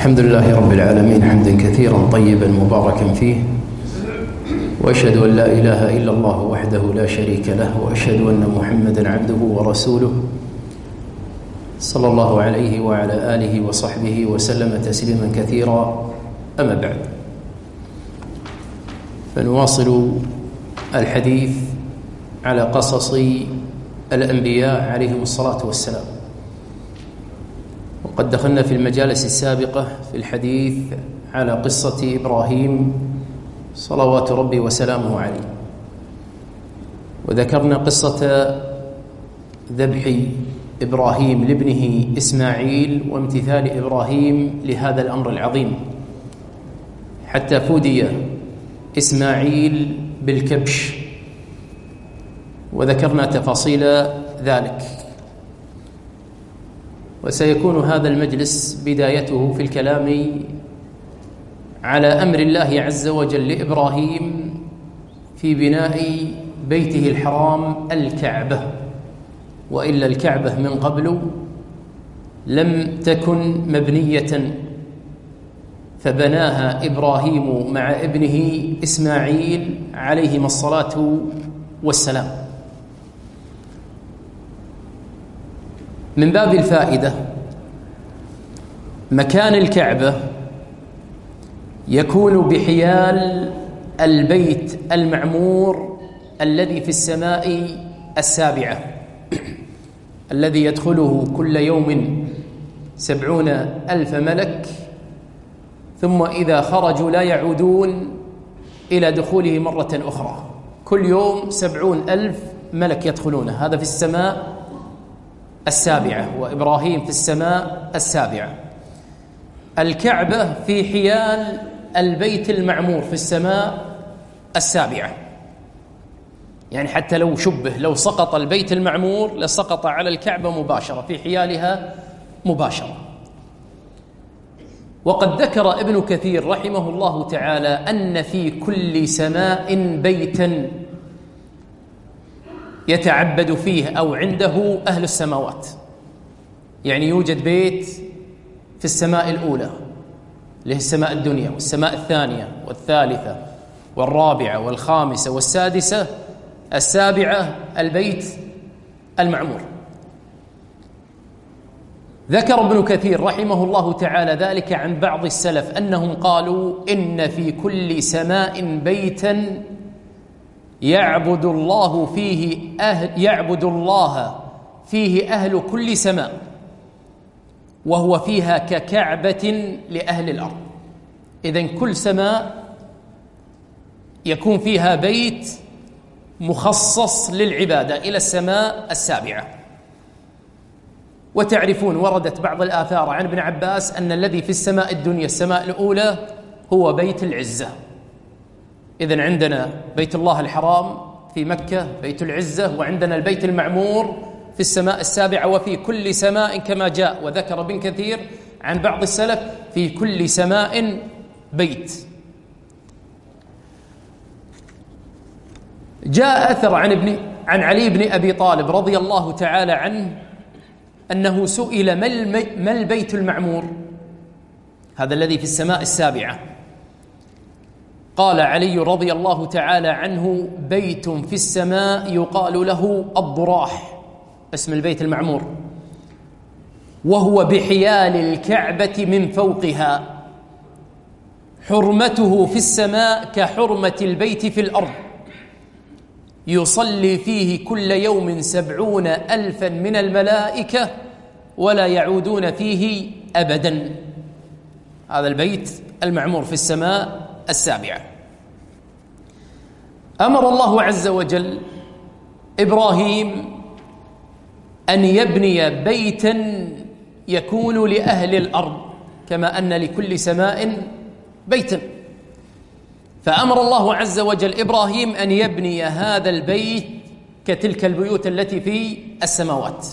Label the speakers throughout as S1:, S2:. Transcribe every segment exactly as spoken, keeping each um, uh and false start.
S1: الحمد لله رب العالمين حمدا كثيرا طيبا مباركا فيه، وأشهد أن لا إله إلا الله وحده لا شريك له، وأشهد أن محمدا عبده ورسوله صلى الله عليه وعلى آله وصحبه وسلم تسليما كثيرا. أما بعد، فنواصل الحديث على قصص الأنبياء عليهم الصلاة والسلام. وقد دخلنا في المجالس السابقة في الحديث على قصة إبراهيم صلوات ربي وسلامه عليه، وذكرنا قصة ذبح إبراهيم لابنه إسماعيل وامتثال إبراهيم لهذا الأمر العظيم حتى فدي إسماعيل بالكبش، وذكرنا تفاصيل ذلك. وسيكون هذا المجلس بدايته في الكلام على أمر الله عز وجل لإبراهيم في بناء بيته الحرام الكعبة، وإلا الكعبة من قبل لم تكن مبنية، فبناها إبراهيم مع ابنه إسماعيل عليهما الصلاة والسلام. من باب الفائدة، مكان الكعبة يكون بحيال البيت المعمور الذي في السماء السابعة، الذي يدخله كل يوم سبعون ألف ملك، ثم إذا خرجوا لا يعودون إلى دخوله مرة أخرى. كل يوم سبعون ألف ملك يدخلونه، هذا في السماء السابعة، وإبراهيم في السماء السابعة. الكعبة في حيال البيت المعمور في السماء السابعة، يعني حتى لو شبه لو سقط البيت المعمور لسقط على الكعبة مباشرة، في حيالها مباشرة. وقد ذكر ابن كثير رحمه الله تعالى أن في كل سماء بيتا يتعبد فيه أو عنده أهل السماوات، يعني يوجد بيت في السماء الأولى اللي هي السماء الدنيا، والسماء الثانية والثالثة والرابعة والخامسة والسادسة، السابعة البيت المعمور. ذكر ابن كثير رحمه الله تعالى ذلك عن بعض السلف أنهم قالوا إن في كل سماء بيتا يعبد الله فيه أهل يعبد الله فيه أهل كل سماء، وهو فيها ككعبة لأهل الأرض. إذن كل سماء يكون فيها بيت مخصص للعبادة إلى السماء السابعة. وتعرفون وردت بعض الآثار عن ابن عباس أن الذي في السماء الدنيا السماء الأولى هو بيت العزة. إذن عندنا بيت الله الحرام في مكة بيت العزة، وعندنا البيت المعمور في السماء السابعة. وفي كل سماء كما جاء وذكر ابن كثير عن بعض السلف في كل سماء بيت. جاء أثر عن ابن عن علي بن أبي طالب رضي الله تعالى عنه أنه سئل ما البيت المعمور، هذا الذي في السماء السابعة؟ قال علي رضي الله تعالى عنه: بيت في السماء يقال له الضراح، اسم البيت المعمور، وهو بحيال الكعبة من فوقها، حرمته في السماء كحرمة البيت في الأرض، يصلي فيه كل يوم سبعون ألفا من الملائكة ولا يعودون فيه أبدا. هذا البيت المعمور في السماء السابعة. أمر الله عز وجل إبراهيم أن يبني بيتا يكون لأهل الأرض، كما أن لكل سماء بيتا. فأمر الله عز وجل إبراهيم أن يبني هذا البيت كتلك البيوت التي في السماوات.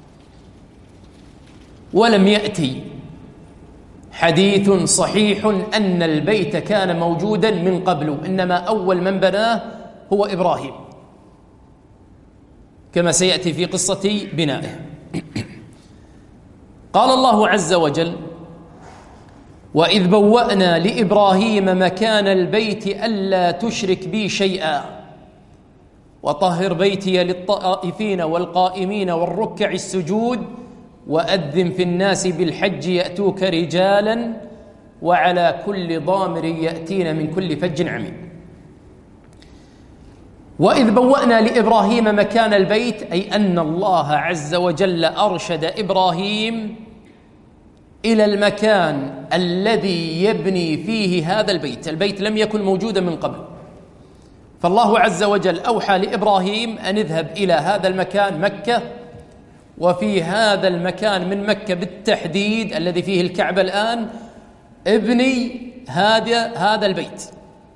S1: ولم يأتي حديث صحيح أن البيت كان موجودا من قبل، إنما أول من بناه هو إبراهيم، كما سيأتي في قصة بنائه. قال الله عز وجل: وإذ بوأنا لإبراهيم مكان البيت ألا تشرك بي شيئا وطهر بيتي للطائفين والقائمين والركع السجود وأذن في الناس بالحج يأتوك رجالا وعلى كل ضامر يأتين من كل فج عميق. وإذ بوأنا لإبراهيم مكان البيت أي أن الله عز وجل أرشد إبراهيم إلى المكان الذي يبني فيه هذا البيت. البيت لم يكن موجودا من قبل، فالله عز وجل أوحى لإبراهيم أن اذهب إلى هذا المكان مكة، وفي هذا المكان من مكة بالتحديد الذي فيه الكعبة الآن ابني هذا هذا البيت.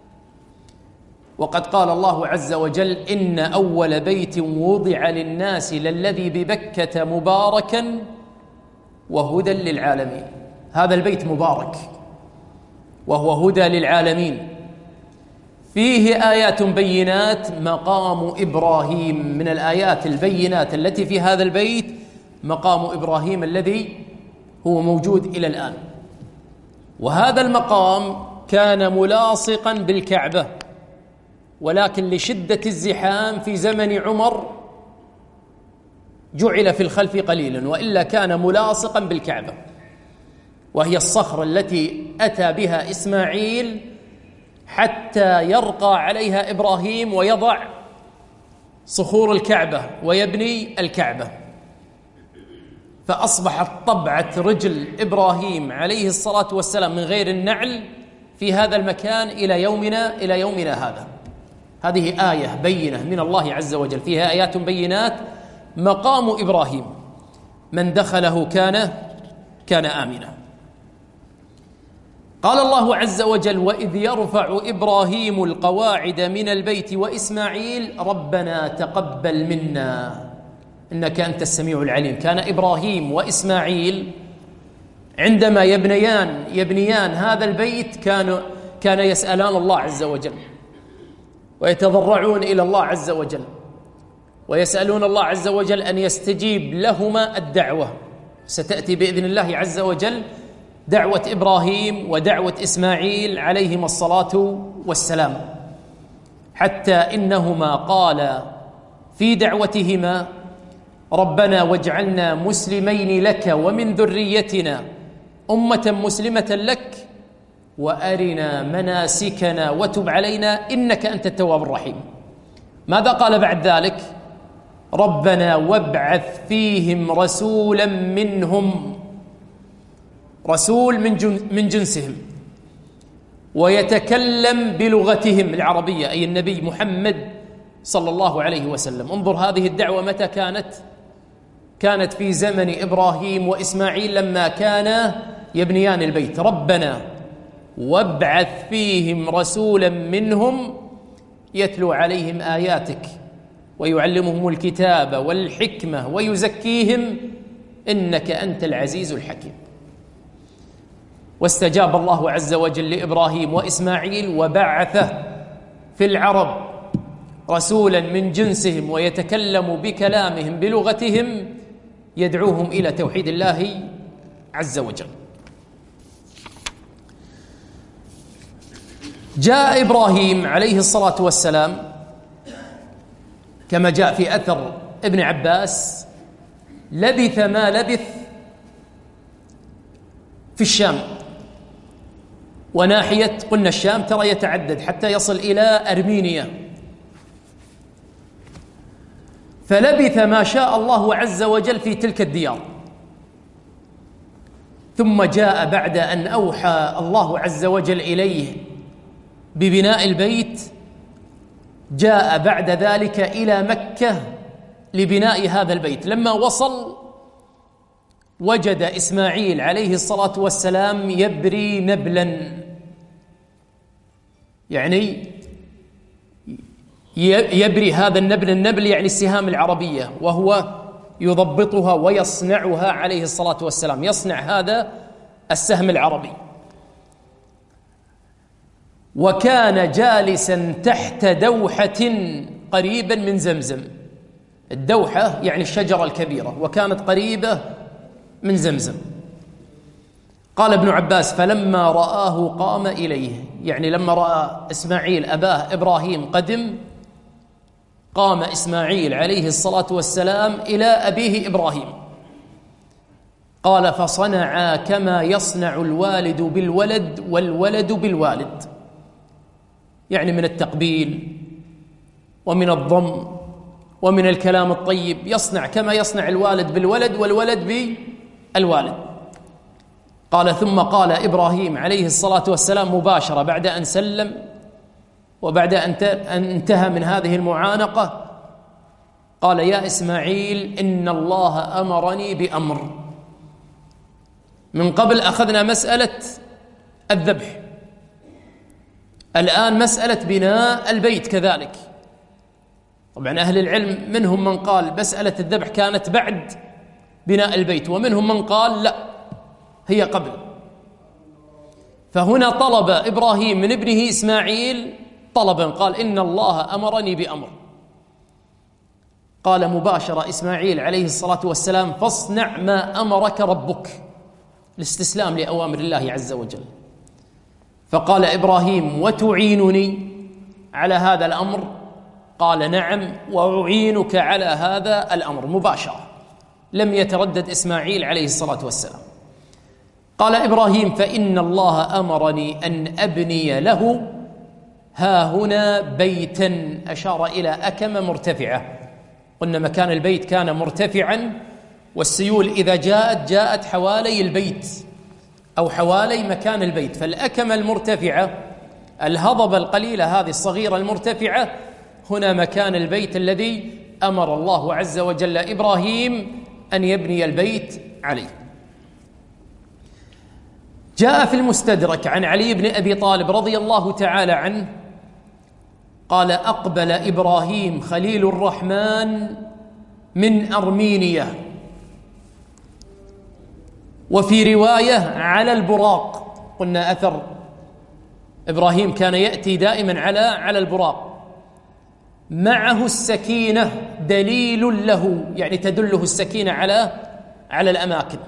S1: وقد قال الله عز وجل إن أول بيت وضع للناس للذي ببكة مباركا وهدى للعالمين. هذا البيت مبارك وهو هدى للعالمين، فيه آيات بينات. مقام إبراهيم من الآيات البينات التي في هذا البيت مقام إبراهيم الذي هو موجود إلى الآن. وهذا المقام كان ملاصقا بالكعبة، ولكن لشدة الزحام في زمن عمر جعل في الخلف قليلا، وإلا كان ملاصقا بالكعبة، وهي الصخرة التي أتى بها إسماعيل حتى يرقى عليها إبراهيم ويضع صخور الكعبة ويبني الكعبة، فأصبحت طبعة رجل إبراهيم عليه الصلاة والسلام من غير النعل في هذا المكان إلى يومنا إلى يومنا هذا. هذه آية بينة من الله عز وجل، فيها آيات بينات. مقام إبراهيم من دخله كان كان آمنا. قال الله عز وجل وإذ يرفع إبراهيم القواعد من البيت وإسماعيل ربنا تقبل منا إنك أنت السميع العليم. كان إبراهيم وإسماعيل عندما يبنيان يبنيان هذا البيت كانوا كان يسألان الله عز وجل ويتضرعون إلى الله عز وجل ويسألون الله عز وجل أن يستجيب لهما الدعوة. ستأتي بإذن الله عز وجل دعوة إبراهيم ودعوة إسماعيل عليهما الصلاة والسلام، حتى إنهما قال في دعوتهما ربنا واجعلنا مسلمين لك ومن ذريتنا أمة مسلمة لك وأرنا مناسكنا وتب علينا إنك أنت التواب الرحيم. ماذا قال بعد ذلك؟ ربنا وابعث فيهم رسولا منهم، رسول من جن من جنسهم ويتكلم بلغتهم العربية، أي النبي محمد صلى الله عليه وسلم. انظر هذه الدعوة متى كانت؟ كانت في زمن إبراهيم وإسماعيل لما كانا يبنيان البيت. ربنا وابعث فيهم رسولا منهم يتلو عليهم آياتك ويعلمهم الكتاب والحكمة ويزكيهم إنك أنت العزيز الحكيم. واستجاب الله عز وجل لإبراهيم وإسماعيل وبعثه في العرب رسولا من جنسهم ويتكلم بكلامهم بلغتهم يدعوهم إلى توحيد الله عز وجل. جاء إبراهيم عليه الصلاة والسلام كما جاء في أثر ابن عباس لبث ما لبث في الشام، وناحية قلنا الشام ترى يتعدد حتى يصل إلى أرمينيا، فلبث ما شاء الله عز وجل في تلك الديار. ثم جاء بعد أن أوحى الله عز وجل إليه ببناء البيت، جاء بعد ذلك إلى مكة لبناء هذا البيت. لما وصل وجد إسماعيل عليه الصلاة والسلام يبري نبلا، يعني يبري هذا النبل، النبل يعني السهام العربية، وهو يضبطها ويصنعها عليه الصلاة والسلام، يصنع هذا السهم العربي. وكان جالسا تحت دوحة قريبا من زمزم. الدوحة يعني الشجرة الكبيرة، وكانت قريبة من زمزم. قال ابن عباس: فلما رآه قام إليه، يعني لما رأى إسماعيل أباه إبراهيم قدم، قام إسماعيل عليه الصلاة والسلام إلى أبيه إبراهيم. قال: فصنعا كما يصنع الوالد بالولد والولد بالوالد، يعني من التقبيل ومن الضم ومن الكلام الطيب، يصنع كما يصنع الوالد بالولد والولد بالوالد. قال: ثم قال إبراهيم عليه الصلاة والسلام مباشرة بعد أن سلم وبعد أن انتهى من هذه المعانقة، قال: يا إسماعيل إن الله أمرني بأمر. من قبل أخذنا مسألة الذبح، الآن مسألة بناء البيت كذلك. طبعا أهل العلم منهم من قال مسألة الذبح كانت بعد بناء البيت، ومنهم من قال لا، هي قبل. فهنا طلب إبراهيم من ابنه إسماعيل طلبا، قال: إن الله أمرني بأمر. قال مباشرة إسماعيل عليه الصلاة والسلام: فاصنع ما أمرك ربك، الاستسلام لأوامر الله عز وجل. فقال إبراهيم: وتعينني على هذا الأمر؟ قال: نعم، وأعينك على هذا الأمر، مباشرة، لم يتردد إسماعيل عليه الصلاة والسلام. قال إبراهيم: فإن الله أمرني أن أبني له ها هنا بيتا، أشار إلى أكمة مرتفعة. قلنا مكان البيت كان مرتفعا، والسيول إذا جاءت جاءت حوالي البيت أو حوالي مكان البيت، فالأكمة المرتفعة، الهضبة القليلة هذه الصغيرة المرتفعة، هنا مكان البيت الذي أمر الله عز وجل إبراهيم أن يبني البيت عليه. جاء في المستدرك عن علي بن أبي طالب رضي الله تعالى عنه قال: أقبل إبراهيم خليل الرحمن من أرمينيا، وفي رواية على البراق. قلنا أثر إبراهيم كان يأتي دائما على على البراق، معه السكينة دليل له، يعني تدله السكينة على على الأماكن،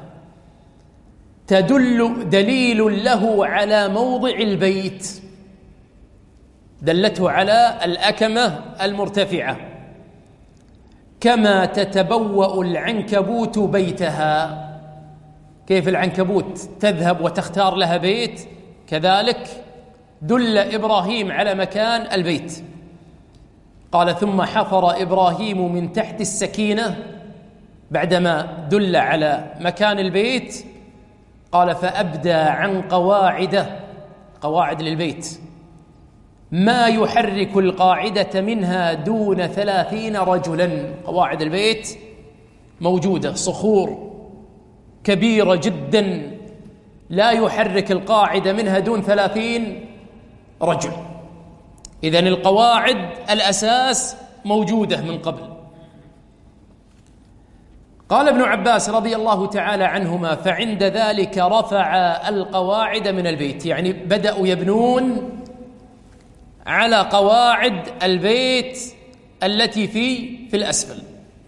S1: تدل دليل له على موضع البيت، دلته على الأكمة المرتفعة. كما تتبوأ العنكبوت بيتها، كيف العنكبوت تذهب وتختار لها بيت، كذلك دل إبراهيم على مكان البيت. قال: ثم حفر إبراهيم من تحت السكينة، بعدما دل على مكان البيت، قال: فأبدى عن قواعده، قواعد للبيت، ما يحرك القاعدة منها دون ثلاثين رجلا. قواعد البيت موجودة، صخور كبيرة جدا لا يحرك القاعدة منها دون ثلاثين رجل. إذن القواعد الأساس موجودة من قبل. قال ابن عباس رضي الله تعالى عنهما: فعند ذلك رفع القواعد من البيت، يعني بدأوا يبنون على قواعد البيت التي في في الأسفل.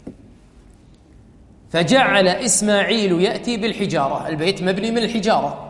S1: فجعل إسماعيل يأتي بالحجارة، البيت مبني من الحجارة،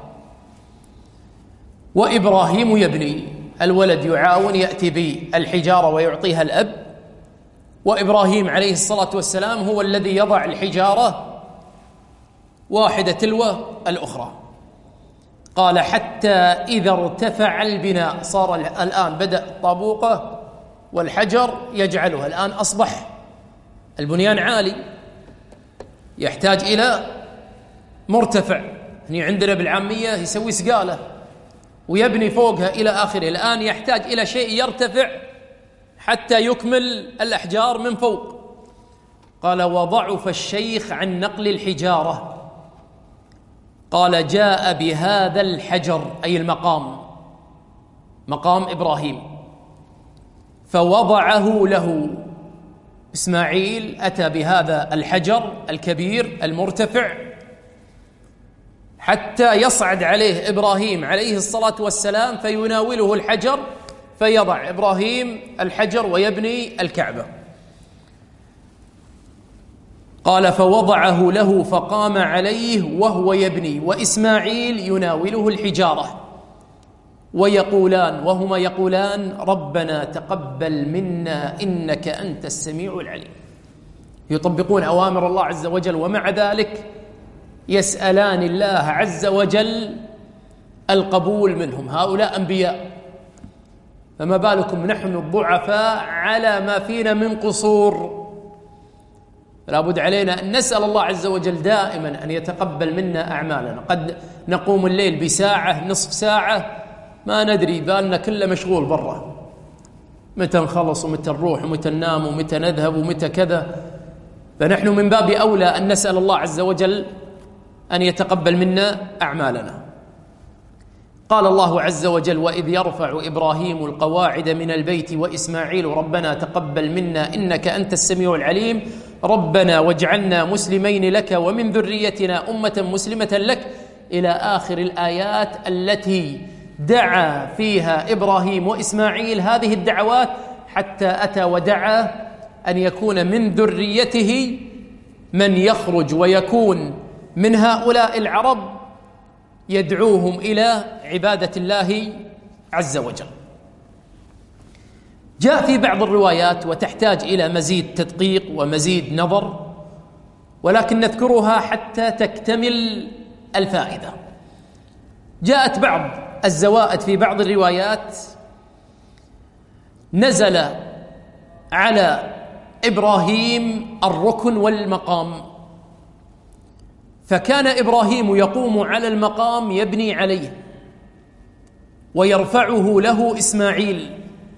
S1: وإبراهيم يبني، الولد يعاون يأتي بالحجارة ويعطيها الأب، وإبراهيم عليه الصلاة والسلام هو الذي يضع الحجارة واحدة تلو الأخرى. قال: حتى إذا ارتفع البناء، صار الآن بدأ الطابوقة والحجر يجعلها، الآن أصبح البنيان عالي يحتاج إلى مرتفع، هني عندنا بالعامية يسوي سقالة ويبني فوقها إلى آخره، الآن يحتاج إلى شيء يرتفع حتى يكمل الأحجار من فوق. قال: وضعف الشيخ عن نقل الحجارة. قال: جاء بهذا الحجر، أي المقام، مقام إبراهيم، فوضعه له. إسماعيل أتى بهذا الحجر الكبير المرتفع حتى يصعد عليه إبراهيم عليه الصلاة والسلام، فيناوله الحجر، فيضع إبراهيم الحجر ويبني الكعبة. قال فوضعه له فقام عليه وهو يبني وإسماعيل يناوله الحجارة ويقولان وهما يقولان ربنا تقبل منا إنك أنت السميع العليم. يطبقون أوامر الله عز وجل ومع ذلك يسألان الله عز وجل القبول منهم. هؤلاء أنبياء، فما بالكم نحن الضعفاء على ما فينا من قصور. لا بد علينا أن نسأل الله عز وجل دائما أن يتقبل منا أعمالنا. قد نقوم الليل بساعة نصف ساعة ما ندري، بالنا كله مشغول برا، متى نخلص ومتى نروح ومتى ننام ومتى نذهب ومتى كذا. فنحن من باب أولى أن نسأل الله عز وجل أن يتقبل منا أعمالنا. قال الله عز وجل وإذ يرفع إبراهيم القواعد من البيت وإسماعيل ربنا تقبل منا إنك أنت السميع العليم ربنا واجعلنا مسلمين لك ومن ذريتنا أمة مسلمة لك إلى آخر الآيات التي دعا فيها إبراهيم وإسماعيل هذه الدعوات، حتى أتى ودعا أن يكون من ذريته من يخرج ويكون من هؤلاء العرب يدعوهم إلى عبادة الله عز وجل. جاء في بعض الروايات وتحتاج إلى مزيد تدقيق ومزيد نظر، ولكن نذكرها حتى تكتمل الفائدة. جاءت بعض الزوائد في بعض الروايات نزل على إبراهيم الركن والمقام، فكان إبراهيم يقوم على المقام يبني عليه ويرفعه له إسماعيل،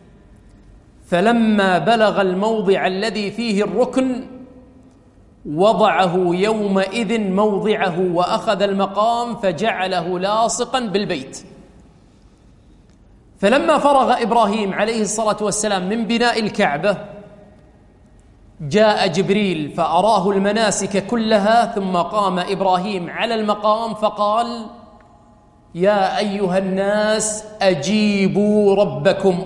S1: فلما بلغ الموضع الذي فيه الركن وضعه يومئذ موضعه وأخذ المقام فجعله لاصقا بالبيت. فلما فرغ إبراهيم عليه الصلاة والسلام من بناء الكعبة جاء جبريل فأراه المناسك كلها، ثم قام إبراهيم على المقام فقال يا أيها الناس أجيبوا ربكم.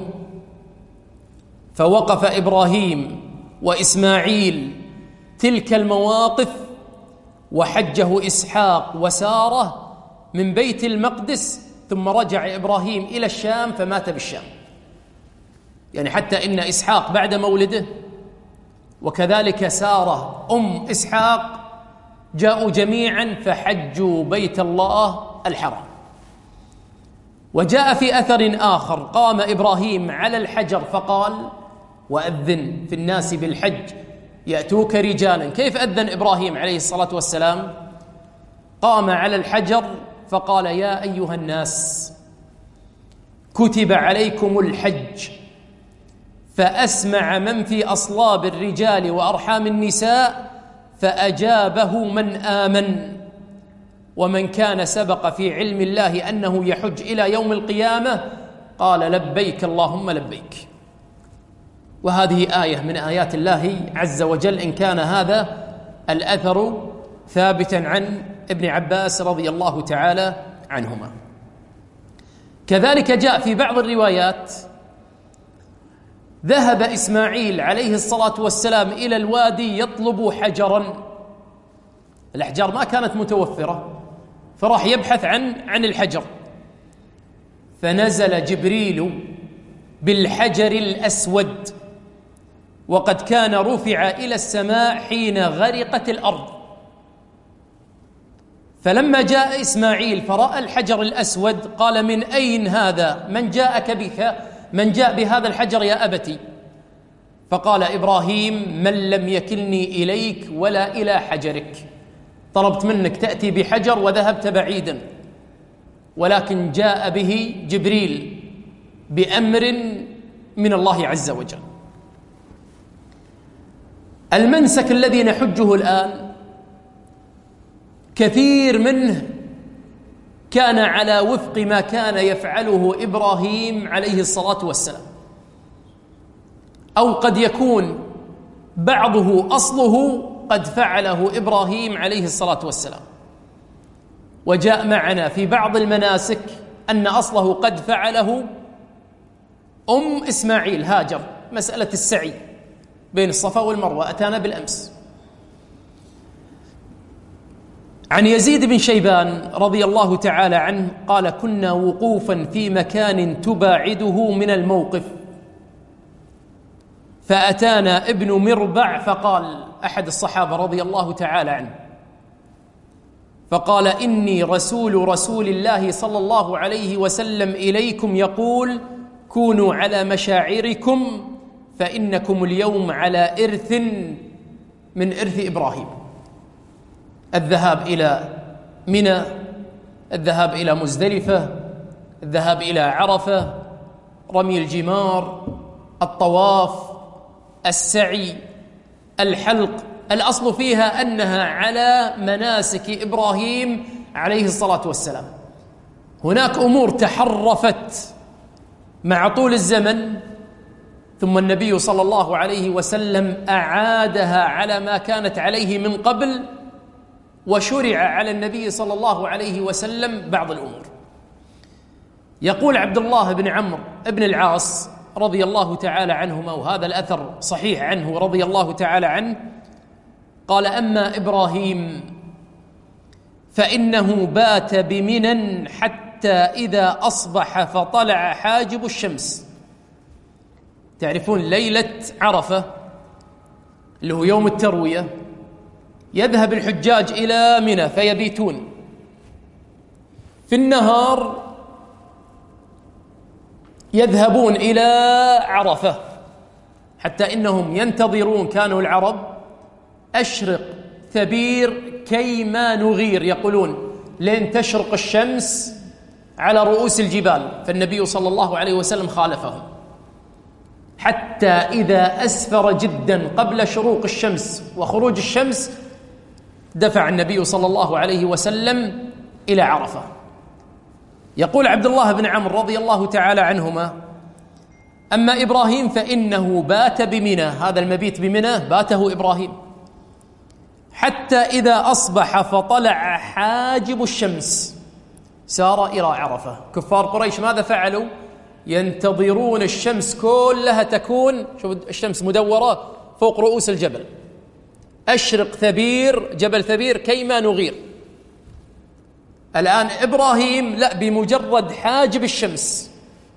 S1: فوقف إبراهيم وإسماعيل تلك المواقف، وحجه إسحاق وسارة من بيت المقدس، ثم رجع إبراهيم إلى الشام فمات بالشام. يعني حتى إن إسحاق بعد مولده وكذلك سارة أم إسحاق جاءوا جميعا فحجوا بيت الله الحرام. وجاء في أثر آخر قام إبراهيم على الحجر فقال وأذن في الناس بالحج يأتوك رجالا. كيف أذن إبراهيم عليه الصلاة والسلام؟ قام على الحجر فقال يا أيها الناس كتب عليكم الحج، فأسمع من في أصلاب الرجال وأرحام النساء فأجابه من آمن، ومن كان سبق في علم الله أنه يحج إلى يوم القيامة قال لبيك اللهم لبيك. وهذه آية من آيات الله عز وجل، إن كان هذا الأثر ثابتا عن ابن عباس رضي الله تعالى عنهما. كذلك جاء في بعض الروايات ذهب إسماعيل عليه الصلاة والسلام إلى الوادي يطلب حجرا، الأحجار ما كانت متوفرة، فراح يبحث عن عن الحجر، فنزل جبريل بالحجر الأسود وقد كان رفع إلى السماء حين غرقت الأرض. فلما جاء إسماعيل فرأى الحجر الأسود قال من أين هذا؟ من جاءك بك؟ من جاء بهذا الحجر يا أبتي؟ فقال إبراهيم من لم يكلني إليك ولا إلى حجرك، طلبت منك تأتي بحجر وذهبت بعيدا، ولكن جاء به جبريل بأمر من الله عز وجل. المنسك الذي نحجه الآن كثير منه كان على وفق ما كان يفعله إبراهيم عليه الصلاة والسلام، أو قد يكون بعضه أصله قد فعله إبراهيم عليه الصلاة والسلام. وجاء معنا في بعض المناسك أن أصله قد فعله أم إسماعيل هاجر، مسألة السعي بين الصفا والمروة أتانا بالأمس. عن يزيد بن شيبان رضي الله تعالى عنه قال: كنا وقوفا في مكان تباعده من الموقف، فأتانا ابن مربع فقال، أحد الصحابة رضي الله تعالى عنه، فقال: إني رسول رسول الله صلى الله عليه وسلم إليكم يقول: كونوا على مشاعركم فإنكم اليوم على إرث من إرث إبراهيم. الذهاب إلى منى، الذهاب إلى مزدلفة، الذهاب إلى عرفة، رمي الجمار، الطواف، السعي، الحلق، الأصل فيها أنها على مناسك إبراهيم عليه الصلاة والسلام. هناك أمور تحرفت مع طول الزمن، ثم النبي صلى الله عليه وسلم أعادها على ما كانت عليه من قبل، وشرع على النبي صلى الله عليه وسلم بعض الأمور. يقول عبد الله بن عمرو بن العاص رضي الله تعالى عنهما، وهذا الأثر صحيح عنه رضي الله تعالى عنه، قال: أما إبراهيم فإنه بات بمنى حتى إذا أصبح فطلع حاجب الشمس. تعرفون ليلة عرفة اللي هو يوم التروية، يذهب الحجاج إلى منى فيبيتون في النهار، يذهبون إلى عرفة، حتى إنهم ينتظرون، كانوا العرب أشرق ثبير كيما نغير، يقولون لين تشرق الشمس على رؤوس الجبال، فالنبي صلى الله عليه وسلم خالفهم حتى إذا أسفر جدا قبل شروق الشمس وخروج الشمس دفع النبي صلى الله عليه وسلم إلى عرفة. يقول عبد الله بن عمرو رضي الله تعالى عنهما: أما إبراهيم فإنه بات بمنى، هذا المبيت بمنى باته إبراهيم، حتى إذا أصبح فطلع حاجب الشمس سار إلى عرفة. كفار قريش ماذا فعلوا؟ ينتظرون الشمس كلها تكون، شوف الشمس مدورة فوق رؤوس الجبل، أشرق ثبير، جبل ثبير كيما نغير. الآن إبراهيم لا، بمجرد حاجب الشمس،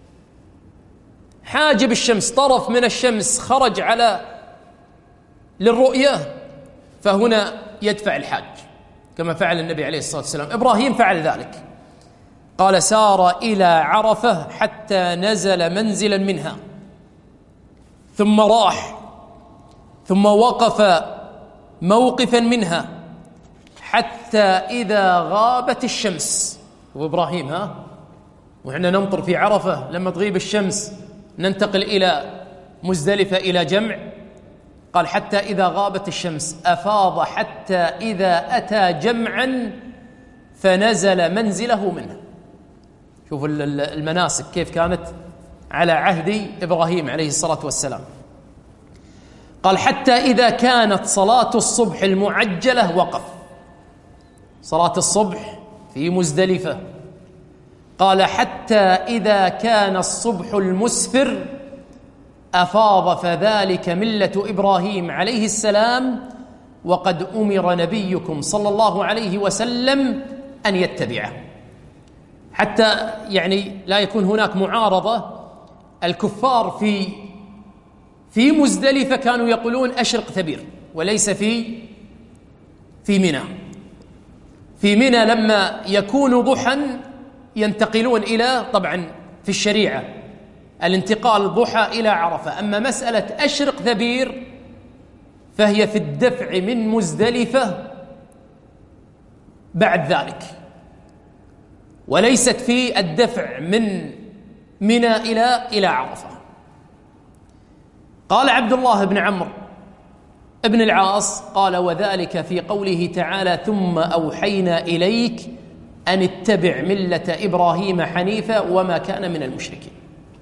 S1: حاجب الشمس، طرف من الشمس خرج على للرؤية، فهنا يدفع الحاج كما فعل النبي عليه الصلاة والسلام. إبراهيم فعل ذلك، قال: سار إلى عرفة حتى نزل منزلا منها، ثم راح، ثم وقف موقفا منها، حتى إذا غابت الشمس. وإبراهيم ها، وإحنا ننطر في عرفة لما تغيب الشمس ننتقل إلى مزدلفة إلى جمع. قال: حتى إذا غابت الشمس أفاض حتى إذا أتى جمعا فنزل منزله منه. شوفوا المناسك كيف كانت على عهد إبراهيم عليه الصلاة والسلام. قال: حتى إذا كانت صلاة الصبح المعجلة وقف، صلاة الصبح في مزدلفة. قال: حتى إذا كان الصبح المسفر أفاض، فذلك ملة إبراهيم عليه السلام، وقد أمر نبيكم صلى الله عليه وسلم أن يتبعه. حتى يعني لا يكون هناك معارضة، الكفار في في مزدلفة كانوا يقولون أشرق ثبير، وليس في في منى. في منى لما يكون ضحى ينتقلون إلى، طبعا في الشريعة الانتقال ضحى إلى عرفة، أما مسألة أشرق ثبير فهي في الدفع من مزدلفة بعد ذلك، وليست في الدفع من منى إلى إلى عرفة. قال عبد الله بن عمرو ابن العاص قال: وذلك في قوله تعالى: ثم أوحينا إليك أن اتبع ملة إبراهيم حنيفا وما كان من المشركين.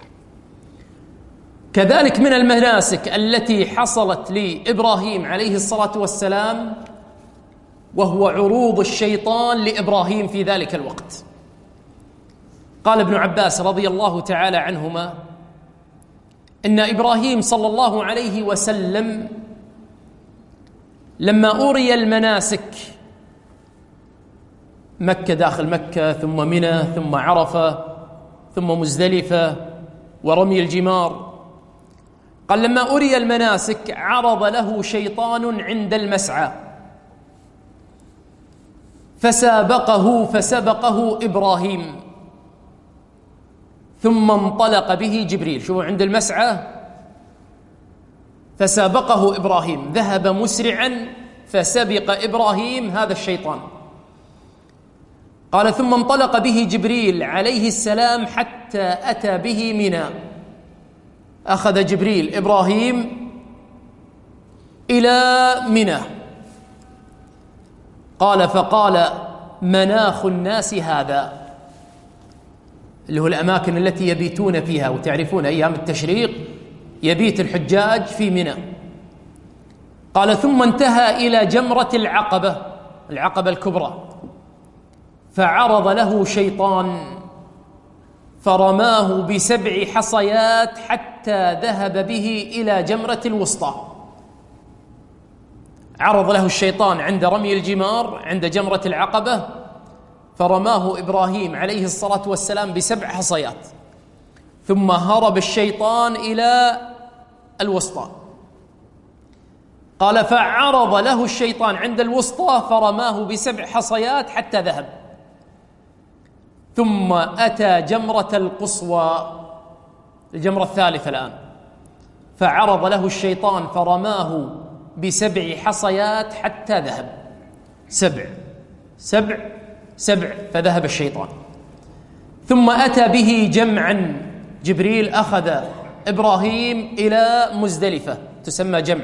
S1: كذلك من المناسك التي حصلت لإبراهيم عليه الصلاة والسلام وهو عروض الشيطان لإبراهيم في ذلك الوقت. قال ابن عباس رضي الله تعالى عنهما: إن إبراهيم صلى الله عليه وسلم لما أري المناسك مكة داخل مكة، ثم منى، ثم عرفة، ثم مزدلفة، ورمي الجمار. قال لما أري المناسك عرض له شيطان عند المسعى فسابقه فسبقه إبراهيم ثم انطلق به جبريل. شوفوا عند المسعى فسابقه إبراهيم، ذهب مسرعا فسبق إبراهيم هذا الشيطان. قال ثم انطلق به جبريل عليه السلام حتى أتى به منى. أخذ جبريل إبراهيم إلى منى. قال فقال مناخ الناس هذا، اللي هو الأماكن التي يبيتون فيها، وتعرفون أيام التشريق يبيت الحجاج في منى. قال ثم انتهى إلى جمرة العقبة، العقبة الكبرى، فعرض له شيطان فرماه بسبع حصيات حتى ذهب به إلى جمرة الوسطى. عرض له الشيطان عند رمي الجمار عند جمرة العقبة، فرماه إبراهيم عليه الصلاة والسلام بسبع حصيات، ثم هرب الشيطان إلى الوسطى. قال فعرض له الشيطان عند الوسطى فرماه بسبع حصيات حتى ذهب، ثم أتى جمرة القصوى، الجمرة الثالثة الآن، فعرض له الشيطان فرماه بسبع حصيات حتى ذهب. سبع سبع سبع فذهب الشيطان. ثم أتى به جمعا، جبريل أخذ إبراهيم إلى مزدلفة تسمى جمع،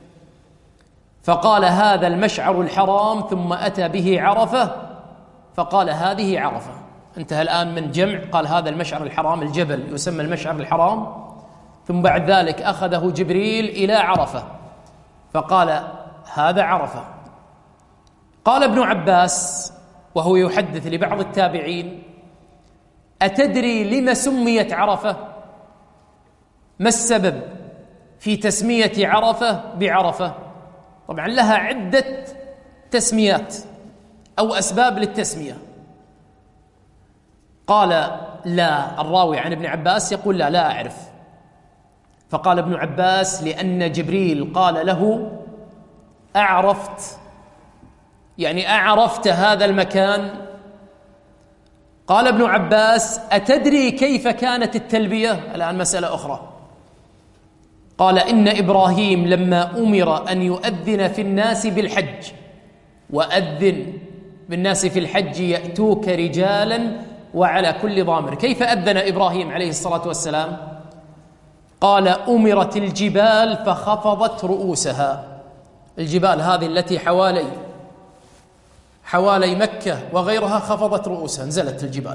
S1: فقال هذا المشعر الحرام، ثم أتى به عرفة فقال هذه عرفة. انتهى الآن من جمع، قال هذا المشعر الحرام، الجبل يسمى المشعر الحرام. ثم بعد ذلك أخذه جبريل إلى عرفة فقال هذا عرفة. قال ابن عباس وهو يحدث لبعض التابعين أتدري لما سميت عرفة؟ ما السبب في تسمية عرفة بعرفة؟ طبعا لها عدة تسميات أو أسباب للتسمية. قال لا، الراوي عن ابن عباس يقول لا لا أعرف. فقال ابن عباس لأن جبريل قال له أعرفت، يعني أعرفت هذا المكان؟ قال ابن عباس أتدري كيف كانت التلبية؟ الآن مسألة أخرى. قال إن إبراهيم لما أمر أن يؤذن في الناس بالحج، وأذن بالناس في الحج يأتوك رجالا وعلى كل ضامر، كيف أذن إبراهيم عليه الصلاة والسلام؟ قال أمرت الجبال فخفضت رؤوسها، الجبال هذه التي حوالي حوالي مكة وغيرها خفضت رؤوسها، نزلت الجبال.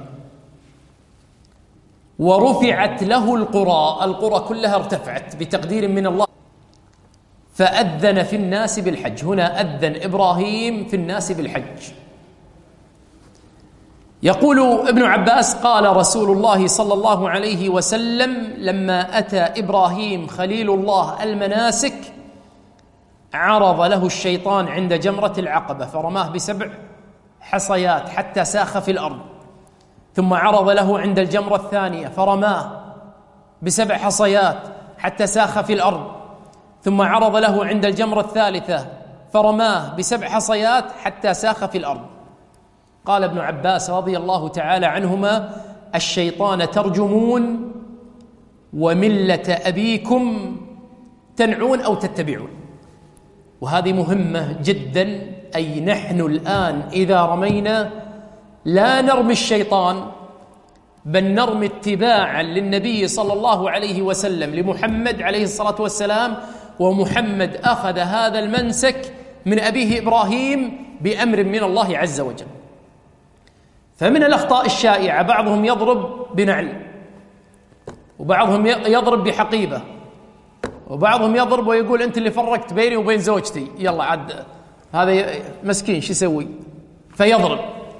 S1: ورفعت له القرى، القرى كلها ارتفعت بتقدير من الله. فأذن في الناس بالحج، هنا أذن إبراهيم في الناس بالحج. يقول ابن عباس قال رسول الله صلى الله عليه وسلم لما أتى إبراهيم خليل الله المناسك عرض له الشيطان عند جمرة العقبة فرماه بسبع حصيات حتى ساخ في الأرض، ثم عرض له عند الجمرة الثانية فرماه بسبع حصيات حتى ساخ في الأرض، ثم عرض له عند الجمرة الثالثة فرماه بسبع حصيات حتى ساخ في الأرض. قال ابن عباس رضي الله تعالى عنهما الشيطان ترجمون وملة أبيكم تنعون أو تتبعون. وهذه مهمة جدا، أي نحن الآن إذا رمينا لا نرمي الشيطان بل نرمي اتباعا للنبي صلى الله عليه وسلم لمحمد عليه الصلاة والسلام. ومحمد أخذ هذا المنسك من أبيه إبراهيم بأمر من الله عز وجل. فمن الأخطاء الشائعة بعضهم يضرب بنعل، وبعضهم يضرب بحقيبة، وبعضهم يضرب ويقول أنت اللي فرقت بيني وبين زوجتي، يلا عاد هذا مسكين شو يسوي فيضرب.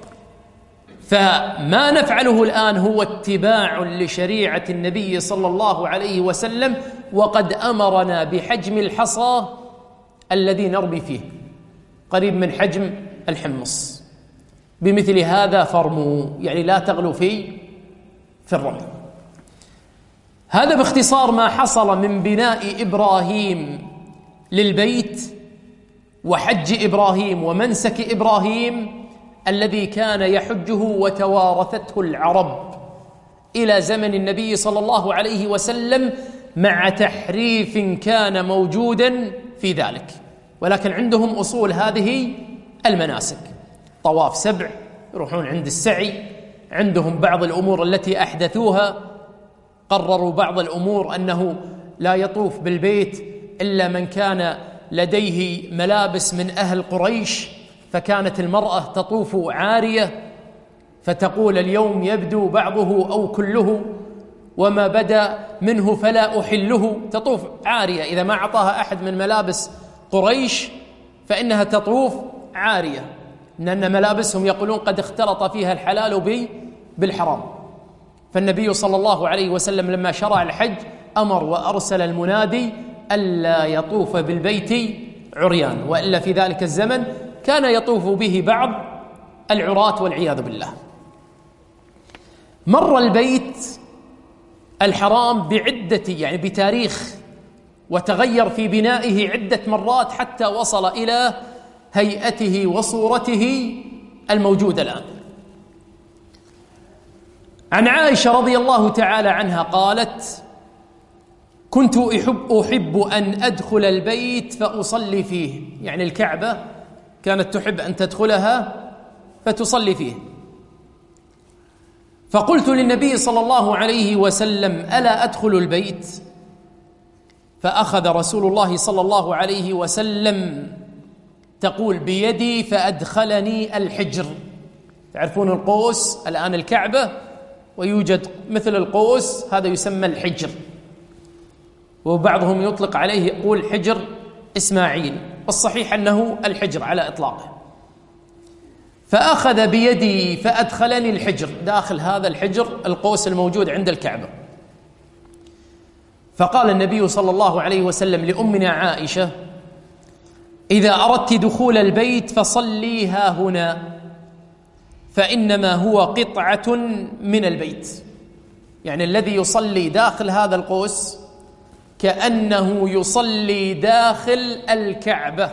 S1: فما نفعله الآن هو اتباع لشريعة النبي صلى الله عليه وسلم، وقد أمرنا بحجم الحصى الذي نرمي فيه قريب من حجم الحمص. بمثل هذا فارموا، يعني لا تغلوا في في الرمي. هذا باختصار ما حصل من بناء إبراهيم للبيت وحج إبراهيم ومنسك إبراهيم الذي كان يحجه وتوارثته العرب إلى زمن النبي صلى الله عليه وسلم، مع تحريف كان موجودا في ذلك، ولكن عندهم أصول هذه المناسك. طواف سبع، يروحون عند السعي، عندهم بعض الأمور التي أحدثوها، قرروا بعض الأمور أنه لا يطوف بالبيت إلا من كان لديه ملابس من أهل قريش، فكانت المرأة تطوف عارية فتقول اليوم يبدو بعضه أو كله، وما بدا منه فلا أحله، تطوف عارية. إذا ما أعطاها أحد من ملابس قريش فإنها تطوف عارية، لأن ملابسهم يقولون قد اختلط فيها الحلال بالحرام. فالنبي صلى الله عليه وسلم لما شرع الحج أمر وأرسل المنادي ألا يطوف بالبيت عريان، وإلا في ذلك الزمن كان يطوف به بعض العراة والعياذ بالله. مر البيت الحرام بعدة يعني بتاريخ، وتغير في بنائه عدة مرات حتى وصل إلى هيئته وصورته الموجودة الآن. عن عائشة رضي الله تعالى عنها قالت: كنت أحب, أحب أن أدخل البيت فأصلي فيه، يعني الكعبة كانت تحب أن تدخلها فتصلي فيه. فقلت للنبي صلى الله عليه وسلم: ألا أدخل البيت؟ فأخذ رسول الله صلى الله عليه وسلم تقول بيدي فأدخلني الحجر. تعرفون القوس الآن الكعبة، ويوجد مثل القوس هذا يسمى الحجر، وبعضهم يطلق عليه يقول حجر إسماعيل، والصحيح أنه الحجر على إطلاقه. فأخذ بيدي فأدخلني الحجر، داخل هذا الحجر القوس الموجود عند الكعبة. فقال النبي صلى الله عليه وسلم لأمنا عائشة: إذا أردت دخول البيت فصلي ها هنا، فإنما هو قطعة من البيت. يعني الذي يصلي داخل هذا القوس كأنه يصلي داخل الكعبة.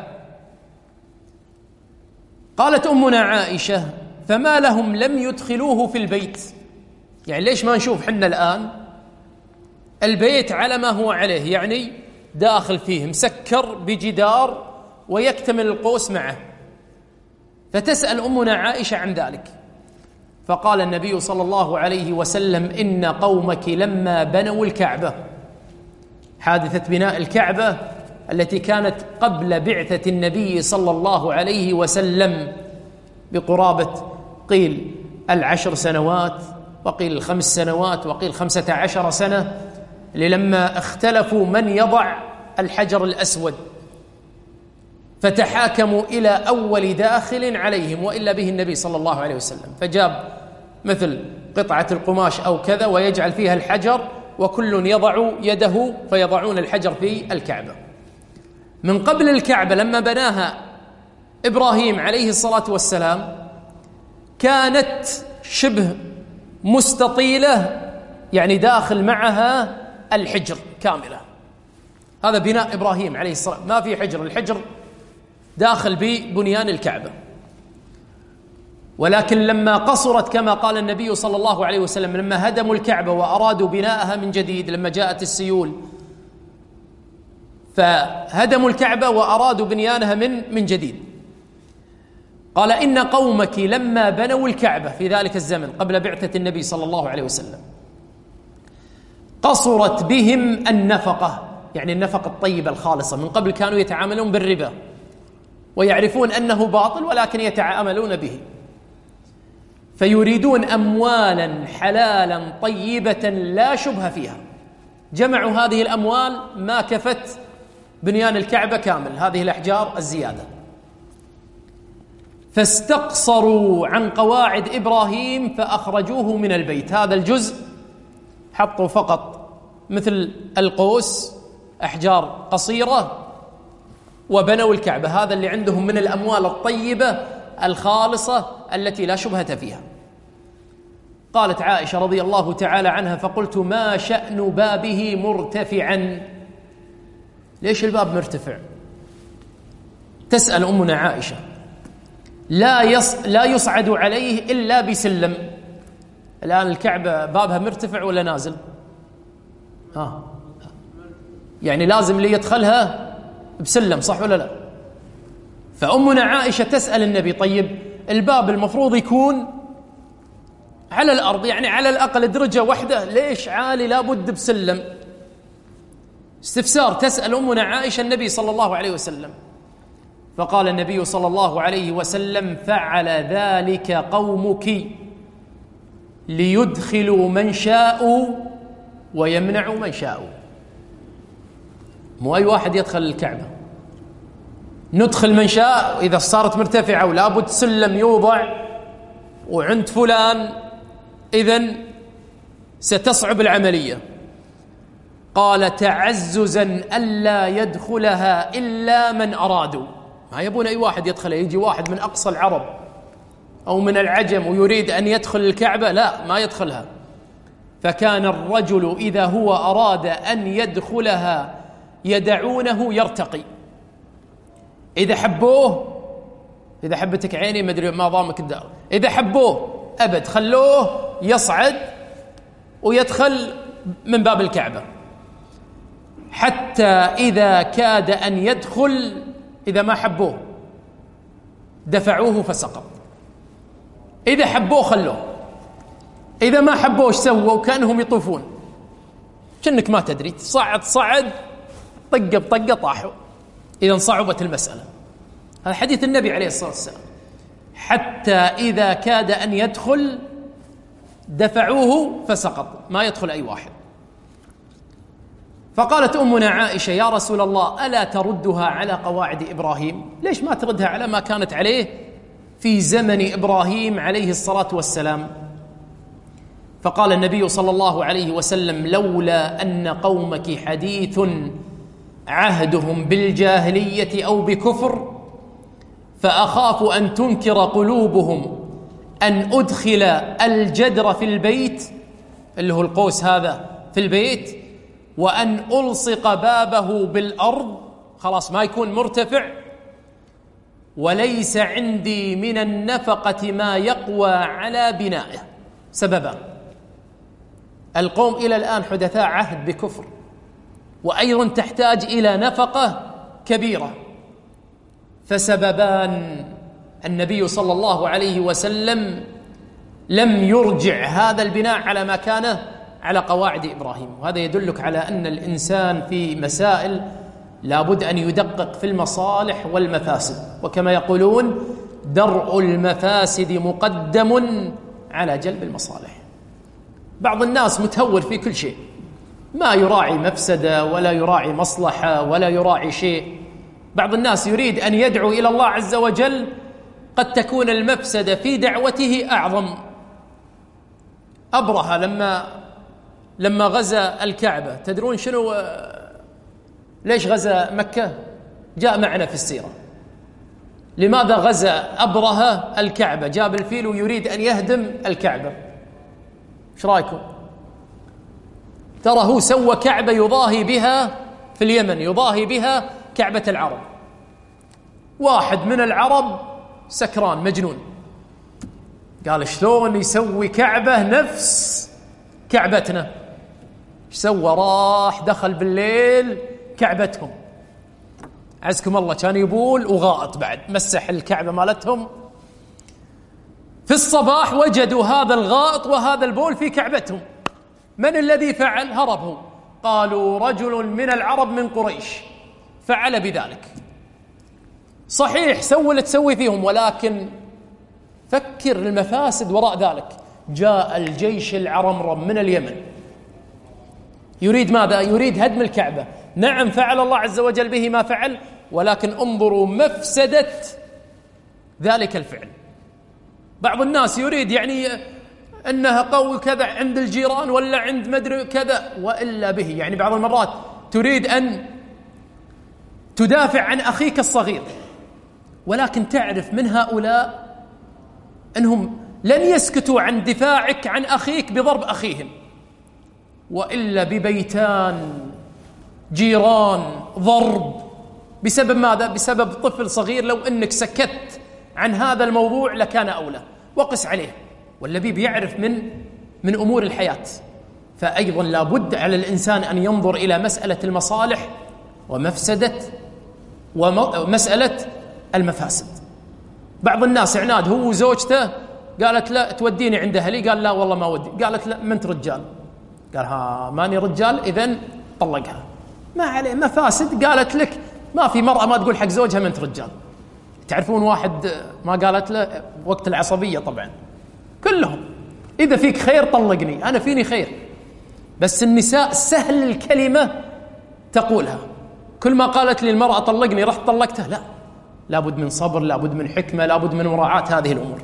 S1: قالت أمنا عائشة: فما لهم لم يدخلوه في البيت؟ يعني ليش ما نشوف حنا الآن البيت على ما هو عليه، يعني داخل فيه مسكر بجدار ويكتمل القوس معه؟ فتسأل أمنا عائشة عن ذلك، فقال النبي صلى الله عليه وسلم: إن قومك لما بنوا الكعبة، حادثة بناء الكعبة التي كانت قبل بعثة النبي صلى الله عليه وسلم بقرابة قيل العشر سنوات، وقيل الخمس سنوات، وقيل خمسة عشر سنة، لما اختلفوا من يضع الحجر الأسود، فتحاكموا إلى أول داخل عليهم وإلا به النبي صلى الله عليه وسلم، فجاب مثل قطعة القماش أو كذا ويجعل فيها الحجر، وكل يضع يده فيضعون الحجر في الكعبة. من قبل الكعبة لما بناها إبراهيم عليه الصلاة والسلام كانت شبه مستطيلة، يعني داخل معها الحجر كاملة. هذا بناء إبراهيم عليه الصلاة، ما في حجر، الحجر داخل ببنيان الكعبة. ولكن لما قصرت كما قال النبي صلى الله عليه وسلم، لما هدموا الكعبة وأرادوا بناءها من جديد، لما جاءت السيول فهدموا الكعبة وأرادوا بنيانها من من جديد، قال: إن قومك لما بنوا الكعبة في ذلك الزمن قبل بعثة النبي صلى الله عليه وسلم قصرت بهم النفقة، يعني النفقة الطيبة الخالصة. من قبل كانوا يتعاملون بالربا ويعرفون أنه باطل ولكن يتعاملون به، فيريدون أموالا حلالا طيبة لا شبه فيها. جمعوا هذه الأموال ما كفت بنيان الكعبة كامل، هذه الأحجار الزيادة، فاستقصروا عن قواعد إبراهيم فأخرجوه من البيت. هذا الجزء حطوا فقط مثل القوس أحجار قصيرة وبنوا الكعبة. هذا اللي عندهم من الأموال الطيبة الخالصة التي لا شبهة فيها. قالت عائشة رضي الله تعالى عنها: فقلت: ما شأن بابه مرتفعا؟ ليش الباب مرتفع؟ تسأل أمنا عائشة: لا يص... لا يصعد عليه إلا بسلم. الآن الكعبة بابها مرتفع ولا نازل؟ ها يعني لازم اللي يدخلها بسلم، صح ولا لا؟ فأمنا عائشة تسأل النبي: طيب الباب المفروض يكون على الأرض، يعني على الأقل درجة واحدة، ليش عالي لابد بسلم؟ استفسار تسأل أمنا عائشة النبي صلى الله عليه وسلم. فقال النبي صلى الله عليه وسلم: فعل ذلك قومك ليدخلوا من شاءوا ويمنعوا من شاءوا. مو أي واحد يدخل الكعبة، ندخل من شاء، إذا صارت مرتفعة ولا بد سلم يوضع وعند فلان إذن ستصعب العملية. قال: تعززا ألا يدخلها إلا من أرادوا. ما يبون أي واحد يدخلها، يجي واحد من أقصى العرب أو من العجم ويريد أن يدخل الكعبة، لا، ما يدخلها. فكان الرجل إذا هو أراد أن يدخلها يدعونه يرتقي. إذا حبوه، إذا حبتك عيني ما أدري ما ضامك الدار، إذا حبوه أبد خلوه يصعد ويدخل من باب الكعبة، حتى إذا كاد أن يدخل إذا ما حبوه دفعوه فسقط. إذا حبوه خلوه، إذا ما حبوه ايش سووا؟ كأنهم يطوفون، كأنك ما تدري، صعد صعد طقة بطقة طاحوا. إذا صعبت المسألة. هذا حديث النبي عليه الصلاة والسلام: حتى إذا كاد أن يدخل دفعوه فسقط، ما يدخل أي واحد. فقالت أمنا عائشة: يا رسول الله، ألا تردها على قواعد إبراهيم؟ ليش ما تردها على ما كانت عليه في زمن إبراهيم عليه الصلاة والسلام؟ فقال النبي صلى الله عليه وسلم: لولا أن قومك حديث عهدهم بالجاهلية أو بكفر، فأخاف أن تنكر قلوبهم أن أدخل الجدر في البيت، اللي هو القوس هذا في البيت، وأن ألصق بابه بالأرض، خلاص ما يكون مرتفع، وليس عندي من النفقة ما يقوى على بنائه. سببا: القوم إلى الآن حدثاء عهد بكفر، وأيضا تحتاج إلى نفقة كبيرة. فسببان: النبي صلى الله عليه وسلم لم يرجع هذا البناء على ما كان على قواعد إبراهيم. وهذا يدلك على أن الإنسان في مسائل لابد أن يدقق في المصالح والمفاسد، وكما يقولون: درء المفاسد مقدم على جلب المصالح. بعض الناس متهور في كل شيء، ما يراعي مفسدة ولا يراعي مصلحة ولا يراعي شيء. بعض الناس يريد أن يدعو إلى الله عز وجل، قد تكون المفسدة في دعوته أعظم. أبرهة لما لما غزا الكعبة، تدرون شنو ليش غزا مكة؟ جاء معنا في السيرة. لماذا غزا أبرهة الكعبة؟ جاب الفيل ويريد أن يهدم الكعبة. ايش رايكم؟ ترى هو سوى كعبة يضاهي بها في اليمن، يضاهي بها كعبة العرب. واحد من العرب سكران مجنون قال: شلون يسوي كعبة نفس كعبتنا؟ ايش سوى؟ راح دخل بالليل كعبتهم، عزكم الله، كان يبول وغائط بعد، مسح الكعبة مالتهم. في الصباح وجدوا هذا الغائط وهذا البول في كعبتهم. من الذي فعل؟ هربوا. قالوا: رجل من العرب من قريش فعل بذلك. صحيح سوي اللي تسوي فيهم، ولكن فكر المفاسد وراء ذلك. جاء الجيش العرمرم من اليمن يريد ماذا؟ يريد هدم الكعبة. نعم فعل الله عز وجل به ما فعل، ولكن انظروا مفسدة ذلك الفعل. بعض الناس يريد يعني أنها قوي كذا عند الجيران ولا عند مدري كذا، وإلا به. يعني بعض المرات تريد أن تدافع عن أخيك الصغير، ولكن تعرف من هؤلاء أنهم لن يسكتوا عن دفاعك عن أخيك بضرب أخيهم، وإلا ببيتان جيران ضرب بسبب ماذا؟ بسبب طفل صغير. لو أنك سكت عن هذا الموضوع لكان أولى، وقس عليه. واللبيب يعرف من من أمور الحياة. فأيضا لابد على الإنسان أن ينظر إلى مسألة المصالح ومفسدة ومسألة المفاسد. بعض الناس عناد، هو وزوجته قالت لا توديني عند أهلي، قال لا والله ما ودي، قالت لا ما أنت رجال، قال ها ماني رجال إذن طلقها، ما عليه مفاسد. قالت لك ما في مرأة ما تقول حق زوجها ما أنت رجال. تعرفون واحد ما قالت له وقت العصبية طبعا كلهم، إذا فيك خير طلقني، أنا فيني خير. بس النساء سهل الكلمة تقولها، كل ما قالت لي المرأة طلقني رحت طلقتها، لا، لابد من صبر، لابد من حكمة، لابد من مراعاة هذه الأمور.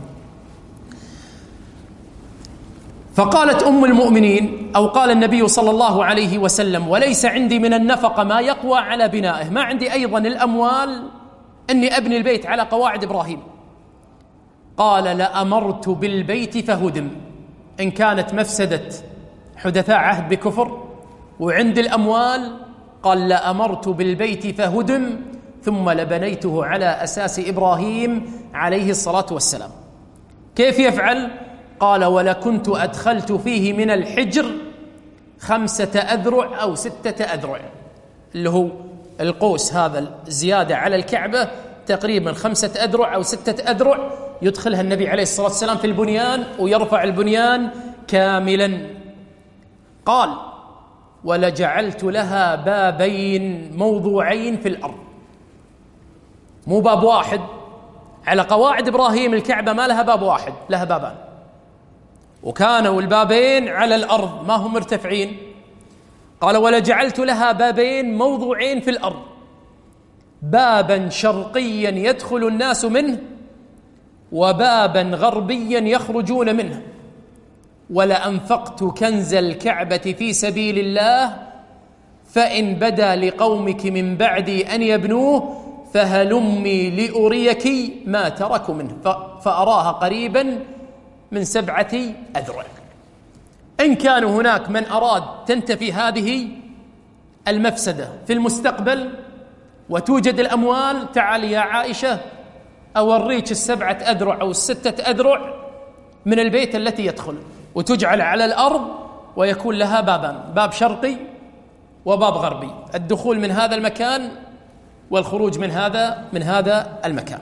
S1: فقالت أم المؤمنين أو قال النبي صلى الله عليه وسلم: وليس عندي من النفقة ما يقوى على بنائه، ما عندي أيضا الأموال أني أبني البيت على قواعد إبراهيم. قال: لأمرت بالبيت فهدم. إن كانت مفسدة حدثاء عهد بكفر وعند الأموال، قال: لأمرت بالبيت فهدم ثم لبنيته على أساس إبراهيم عليه الصلاة والسلام. كيف يفعل؟ قال: ولكنت أدخلت فيه من الحجر خمسة أذرع أو ستة أذرع، اللي هو القوس هذا زيادة على الكعبة تقريبا خمسة أذرع أو ستة أذرع، يدخلها النبي عليه الصلاة والسلام في البنيان ويرفع البنيان كاملا. قال: ولجعلت لها بابين موضوعين في الأرض، مو باب واحد. على قواعد إبراهيم الكعبة ما لها باب واحد، لها بابان، وكانوا البابين على الأرض ما هم مرتفعين. قال: ولجعلت لها بابين موضوعين في الأرض، بابا شرقيا يدخل الناس منه وبابا غربيا يخرجون منه. ولأنفقت كنز الكعبة في سبيل الله، فإن بدا لقومك من بعدي أن يبنوه فهلمي لأريك ما تركوا منه. فأراها قريبا من سبعة أذرع. إن كان هناك من أراد تنتفي هذه المفسدة في المستقبل وتوجد الأموال، تعال يا عائشة أوريك السبعة أذرع أو الستة أذرع من البيت التي يدخل، وتجعل على الأرض ويكون لها بابان، باب شرقي وباب غربي، الدخول من هذا المكان والخروج من هذا من هذا المكان.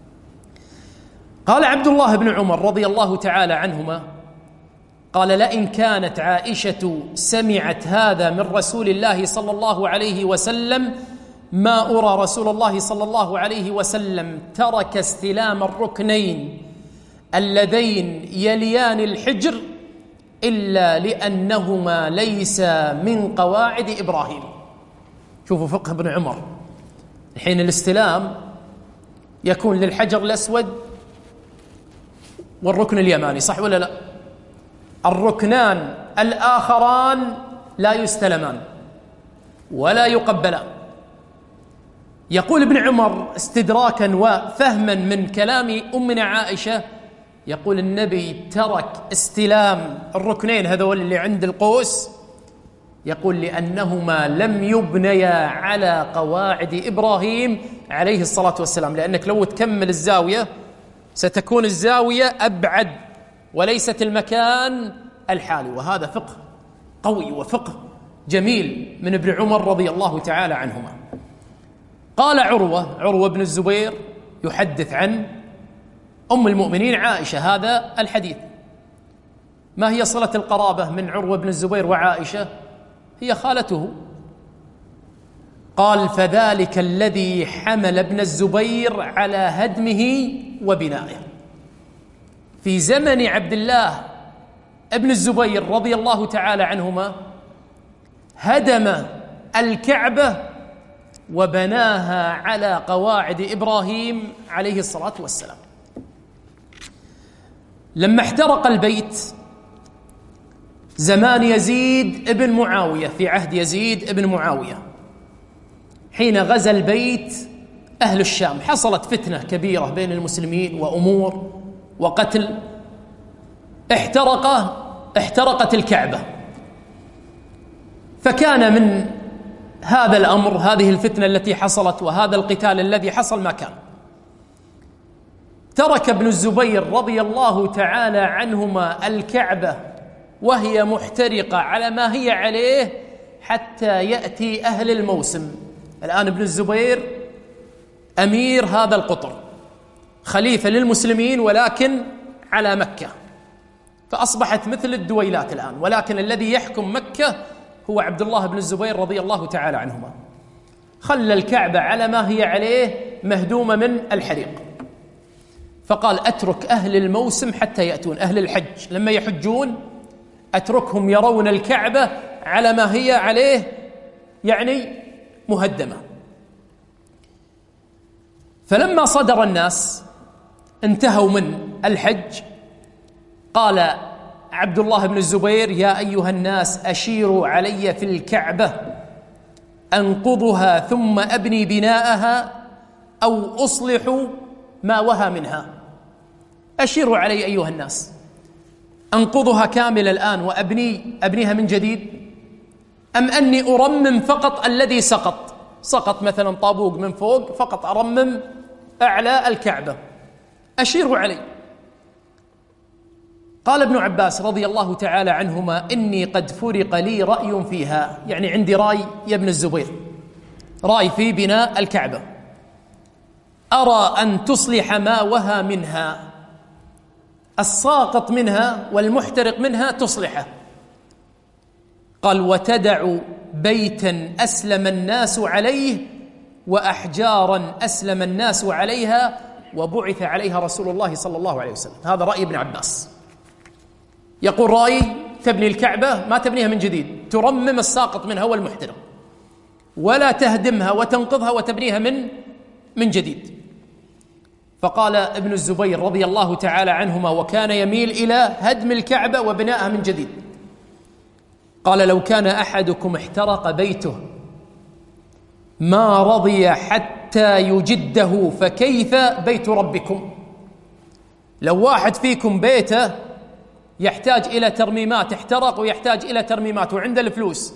S1: قال عبد الله بن عمر رضي الله تعالى عنهما: قال: لئن كانت عائشة سمعت هذا من رسول الله صلى الله عليه وسلم ما أرى رسول الله صلى الله عليه وسلم ترك استلام الركنين اللذين يليان الحجر إلا لأنهما ليس من قواعد إبراهيم. شوفوا فقه ابن عمر. الحين الاستلام يكون للحجر الأسود والركن اليماني، صح ولا لا؟ الركنان الآخران لا يستلمان ولا يقبلان. يقول ابن عمر استدراكا وفهما من كلام أمنا عائشة، يقول النبي ترك استلام الركنين هذول اللي عند القوس، يقول لأنهما لم يبنيا على قواعد إبراهيم عليه الصلاة والسلام. لأنك لو تكمل الزاوية ستكون الزاوية أبعد وليست المكان الحالي. وهذا فقه قوي وفقه جميل من ابن عمر رضي الله تعالى عنهما. قال عروة عروة بن الزبير يحدث عن أم المؤمنين عائشة هذا الحديث. ما هي صلة القرابة من عروة بن الزبير وعائشة؟ هي خالته. قال: فذلك الذي حمل ابن الزبير على هدمه وبنائه. في زمن عبد الله ابن الزبير رضي الله تعالى عنهما هدم الكعبة وبناها على قواعد إبراهيم عليه الصلاة والسلام. لما احترق البيت زمان يزيد ابن معاوية، في عهد يزيد ابن معاوية، حين غزا البيت أهل الشام، حصلت فتنة كبيرة بين المسلمين وأمور، وقتل احترق احترقت الكعبة. فكان من هذا الأمر، هذه الفتنة التي حصلت وهذا القتال الذي حصل، ما كان ترك ابن الزبير رضي الله تعالى عنهما الكعبة وهي محترقة على ما هي عليه حتى يأتي أهل الموسم. الآن ابن الزبير أمير هذا القطر، خليفة للمسلمين ولكن على مكة، فأصبحت مثل الدويلات الآن، ولكن الذي يحكم مكة هو عبد الله بن الزبير رضي الله تعالى عنهما. خلى الكعبة على ما هي عليه مهدومة من الحريق، فقال أترك أهل الموسم حتى يأتون، أهل الحج لما يحجون أتركهم يرون الكعبة على ما هي عليه، يعني مهدمة. فلما صدر الناس انتهوا من الحج، قال عبد الله بن الزبير يا أيها الناس أشيروا علي في الكعبة أنقضها ثم أبني بناءها أو أصلح ما وهى منها. أشيروا علي أيها الناس، أنقضها كاملة الآن وأبني أبنيها من جديد، أم أني أرمم فقط الذي سقط سقط مثلا طابوق من فوق، فقط أرمم أعلى الكعبة، أشيروا علي. قال ابن عباس رضي الله تعالى عنهما إني قد فرق لي رأي فيها، يعني عندي رأي يا ابن الزبير، رأي في بناء الكعبة، أرى أن تصلح ما وهى منها، الساقط منها والمحترق منها تصلحه. قال وتدع بيتا أسلم الناس عليه وأحجارا أسلم الناس عليها وبعث عليها رسول الله صلى الله عليه وسلم. هذا رأي ابن عباس، يقول رأي تبني الكعبة ما تبنيها من جديد، ترمم الساقط منها والمحترق، ولا تهدمها وتنقضها وتبنيها من من جديد. فقال ابن الزبير رضي الله تعالى عنهما وكان يميل إلى هدم الكعبة وبنائها من جديد، قال لو كان أحدكم احترق بيته ما رضي حتى يجده فكيف بيت ربكم. لو واحد فيكم بيته يحتاج إلى ترميمات، احترق ويحتاج إلى ترميمات وعنده الفلوس،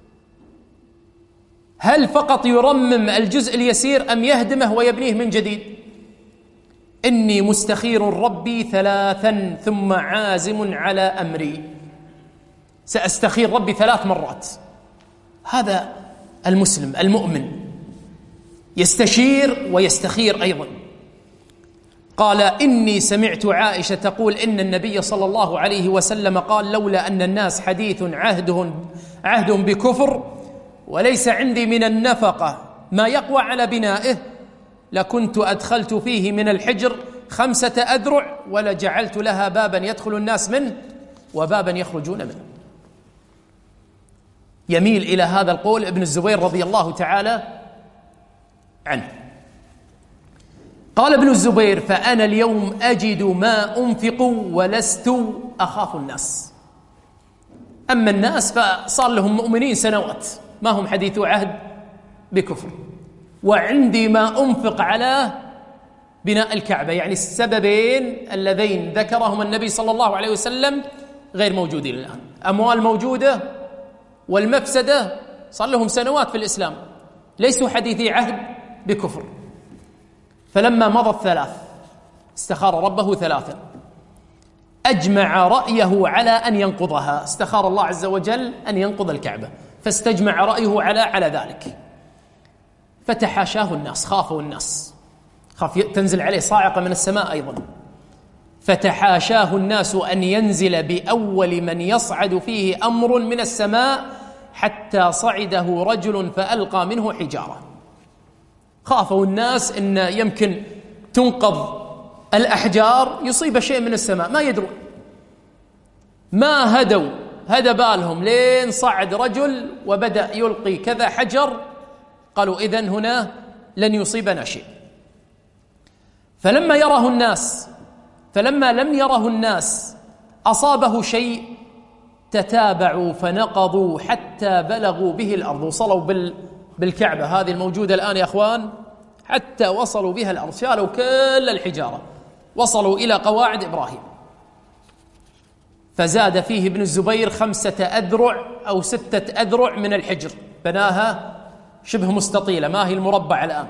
S1: هل فقط يرمم الجزء اليسير أم يهدمه ويبنيه من جديد؟ إني مستخير ربي ثلاثا ثم عازم على أمري، سأستخير ربي ثلاث مرات. هذا المسلم المؤمن يستشير ويستخير أيضا. قال إني سمعت عائشة تقول إن النبي صلى الله عليه وسلم قال لولا أن الناس حديث عهدهم عهد بكفر وليس عندي من النفقة ما يقوى على بنائه لكنت أدخلت فيه من الحجر خمسة أذرع ولجعلت لها بابا يدخل الناس منه وبابا يخرجون منه. يميل إلى هذا القول ابن الزبير رضي الله تعالى عنه. قال ابن الزبير فأنا اليوم أجد ما أنفق ولست أخاف الناس. أما الناس فصار لهم مؤمنين سنوات ما هم حديث عهد بكفر، وعندي ما أنفق على بناء الكعبة، يعني السببين اللذين ذكرهما النبي صلى الله عليه وسلم غير موجودين الآن، أموال موجودة والمفسدة صار لهم سنوات في الإسلام ليسوا حديثي عهد بكفر. فلما مضى الثلاث استخار ربه ثلاثا، أجمع رأيه على أن ينقضها، استخار الله عز وجل أن ينقض الكعبة فاستجمع رأيه على على ذلك، فتحاشاه الناس، خافوا الناس، خاف تنزل عليه صاعقة من السماء أيضا، فتحاشاه الناس أن ينزل بأول من يصعد فيه أمر من السماء حتى صعده رجل فألقى منه حجارة. خافوا الناس إن يمكن تنقض الأحجار يصيب شيء من السماء، ما يدرون، ما هدوا هدى بالهم لين صعد رجل وبدأ يلقي كذا حجر، قالوا إذن هنا لن يصيبنا شيء. فلما يره الناس فلما لم يره الناس أصابه شيء تتابعوا فنقضوا حتى بلغوا به الأرض، وصلوا بال بالكعبة هذه الموجودة الآن يا أخوان، حتى وصلوا بها الأرض، شالوا كل الحجارة وصلوا إلى قواعد إبراهيم، فزاد فيه ابن الزبير خمسة أذرع أو ستة أذرع من الحجر، بناها شبه مستطيلة، ما هي المربع الآن،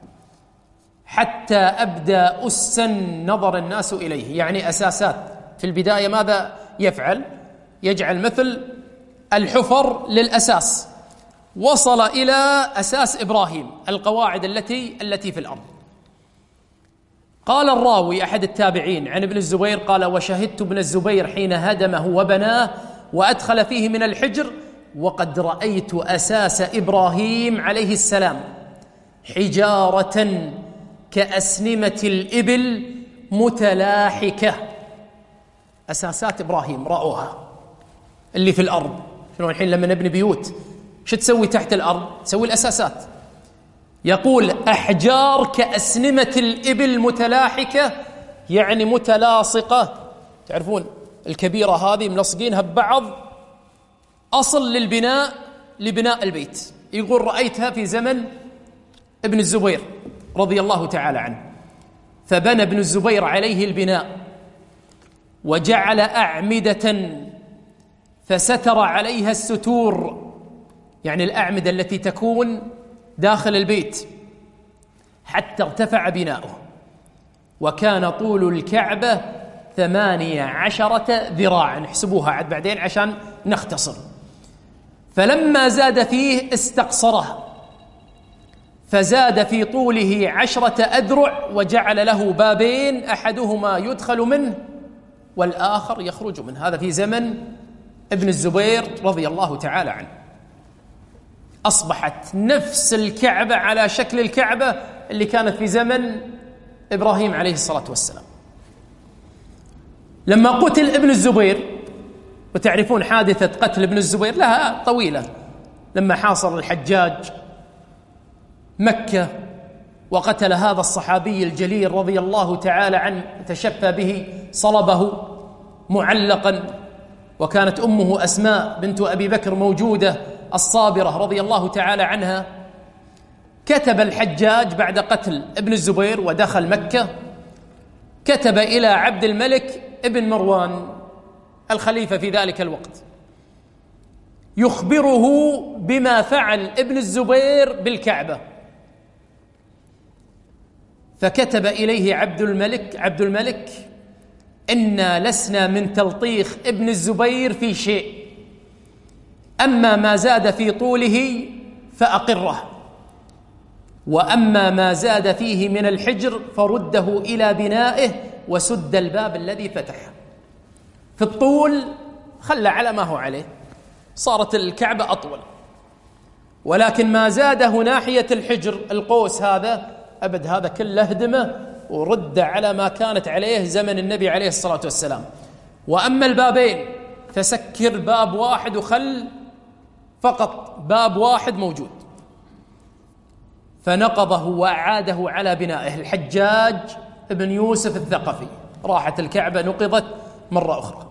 S1: حتى أبدى أسا نظر الناس إليه، يعني أساسات. في البداية ماذا يفعل؟ يجعل مثل الحفر للأساس، وصل إلى أساس إبراهيم، القواعد التي التي في الأرض. قال الراوي أحد التابعين عن ابن الزبير قال: وشهدت ابن الزبير حين هدمه وبناه وأدخل فيه من الحجر، وقد رأيت أساس إبراهيم عليه السلام حجارة كأسنمة الإبل متلاحكة. أساسات إبراهيم رأوها اللي في الأرض. شنو الحين لما نبني بيوت شو تسوي تحت الأرض؟ تسوي الأساسات. يقول أحجار كأسنمة الإبل متلاحكة، يعني متلاصقة. تعرفون الكبيرة هذه ملصقينها ببعض، أصل للبناء لبناء البيت. يقول رأيتها في زمن ابن الزبير رضي الله تعالى عنه. فبنى ابن الزبير عليه البناء، وجعل أعمدة فستر عليها الستور، يعني الأعمدة التي تكون داخل البيت، حتى ارتفع بناؤه. وكان طول الكعبة ثمانية عشرة ذراعا، احسبوها عد بعدين عشان نختصر. فلما زاد فيه استقصره، فزاد في طوله عشرة أذرع، وجعل له بابين، أحدهما يدخل منه والآخر يخرج منه. هذا في زمن ابن الزبير رضي الله تعالى عنه. أصبحت نفس الكعبة على شكل الكعبة اللي كانت في زمن إبراهيم عليه الصلاة والسلام. لما قتل ابن الزبير، وتعرفون حادثة قتل ابن الزبير لها طويلة، لما حاصر الحجاج مكة وقتل هذا الصحابي الجليل رضي الله تعالى عنه، تشفى به، صلبه معلقا، وكانت أمه أسماء بنت أبي بكر موجودة الصابرة رضي الله تعالى عنها. كتب الحجاج بعد قتل ابن الزبير ودخل مكة، كتب إلى عبد الملك ابن مروان الخليفة في ذلك الوقت، يخبره بما فعل ابن الزبير بالكعبة. فكتب إليه عبد الملك عبد الملك إنا لسنا من تلطيخ ابن الزبير في شيء، أما ما زاد في طوله فأقره، وأما ما زاد فيه من الحجر فرده إلى بنائه وسد الباب الذي فتحه. في الطول خلى على ما هو عليه، صارت الكعبة أطول، ولكن ما زاده ناحية الحجر القوس هذا أبد، هذا كله هدمه ورد على ما كانت عليه زمن النبي عليه الصلاة والسلام. وأما البابين فسكر باب واحد وخل فقط باب واحد موجود. فنقضه وأعاده على بنائه الحجاج ابن يوسف الثقفي، راحت الكعبة نقضت مرة أخرى.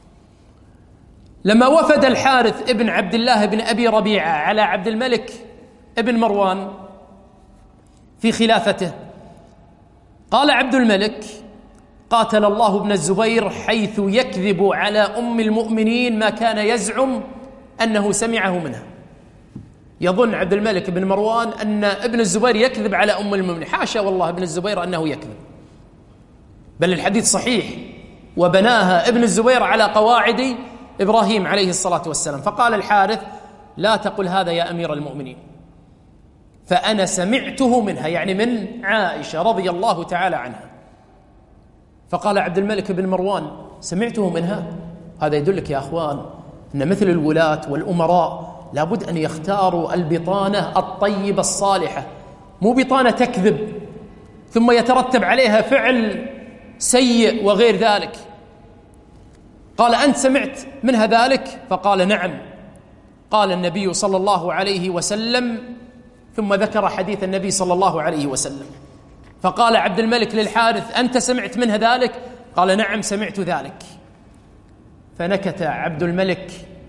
S1: لما وفد الحارث ابن عبد الله بن أبي ربيعة على عبد الملك ابن مروان في خلافته، قال عبد الملك: قاتل الله ابن الزبير حيث يكذب على أم المؤمنين ما كان يزعم أنه سمعه منها. يظن عبد الملك بن مروان أن ابن الزبير يكذب على أم المؤمنين، حاشا والله ابن الزبير أنه يكذب، بل الحديث صحيح، وبناها ابن الزبير على قواعد إبراهيم عليه الصلاة والسلام. فقال الحارث: لا تقل هذا يا أمير المؤمنين، فأنا سمعته منها، يعني من عائشة رضي الله تعالى عنها. فقال عبد الملك بن مروان: سمعته منها؟ هذا يدلك يا أخوان أن مثل الولاة والأمراء لابد أن يختاروا البطانة الطيبة الصالحة، مو بطانة تكذب ثم يترتب عليها فعل سيء وغير ذلك. قال: أنت سمعت منها ذلك؟ فقال: نعم. قال النبي صلى الله عليه وسلم، ثم ذكر حديث النبي صلى الله عليه وسلم. فقال عبد الملك للحارث: أنت سمعت منها ذلك؟ قال: نعم سمعت ذلك. فنكت عبد الملك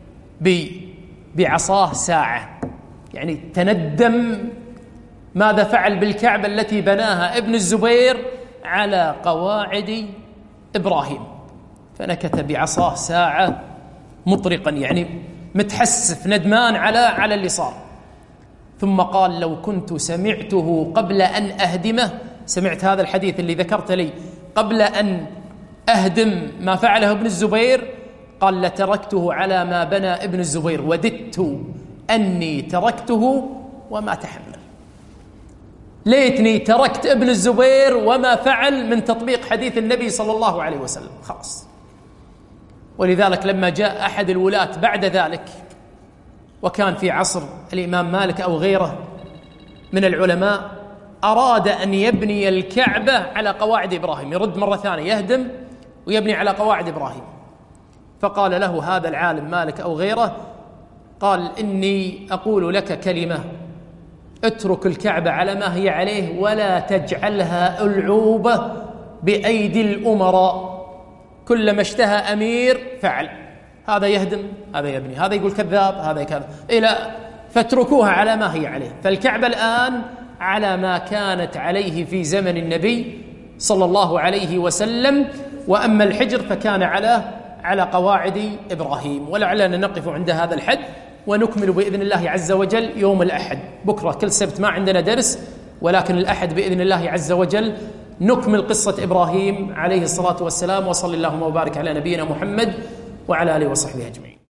S1: بعصاه ساعة، يعني تندم ماذا فعل بالكعبة التي بناها ابن الزبير على قواعد إبراهيم. فنكت بعصاه ساعة مطرقا، يعني متحسف ندمان على على اللي صار. ثم قال: لو كنت سمعته قبل أن أهدمه، سمعت هذا الحديث اللي ذكرت لي قبل أن أهدم ما فعله ابن الزبير، قال: لتركته على ما بنى ابن الزبير، وددت أني تركته وما تحمل. ليتني تركت ابن الزبير وما فعل من تطبيق حديث النبي صلى الله عليه وسلم، خلاص. ولذلك لما جاء أحد الولاة بعد ذلك، وكان في عصر الإمام مالك أو غيره من العلماء، أراد أن يبني الكعبة على قواعد إبراهيم، يرد مرة ثانية يهدم ويبني على قواعد إبراهيم. فقال له هذا العالم مالك أو غيره، قال: إني أقول لك كلمة، اترك الكعبة على ما هي عليه ولا تجعلها ألعوبة بأيدي الأمراء. كلما اشتهى أمير فعل، هذا يهدم هذا يبني، هذا يقول كذاب هذا كذا، إلى فاتركوها على ما هي عليه. فالكعبة الآن على ما كانت عليه في زمن النبي صلى الله عليه وسلم، وأما الحجر فكان على على قواعد إبراهيم. ولعلنا نقف عند هذا الحد، ونكمل بإذن الله عز وجل يوم الأحد. بكرة كل سبت ما عندنا درس، ولكن الأحد بإذن الله عز وجل نكمل قصة إبراهيم عليه الصلاة والسلام. وصلى اللهم وبارك على نبينا محمد وعلى آله وصحبه أجمعين.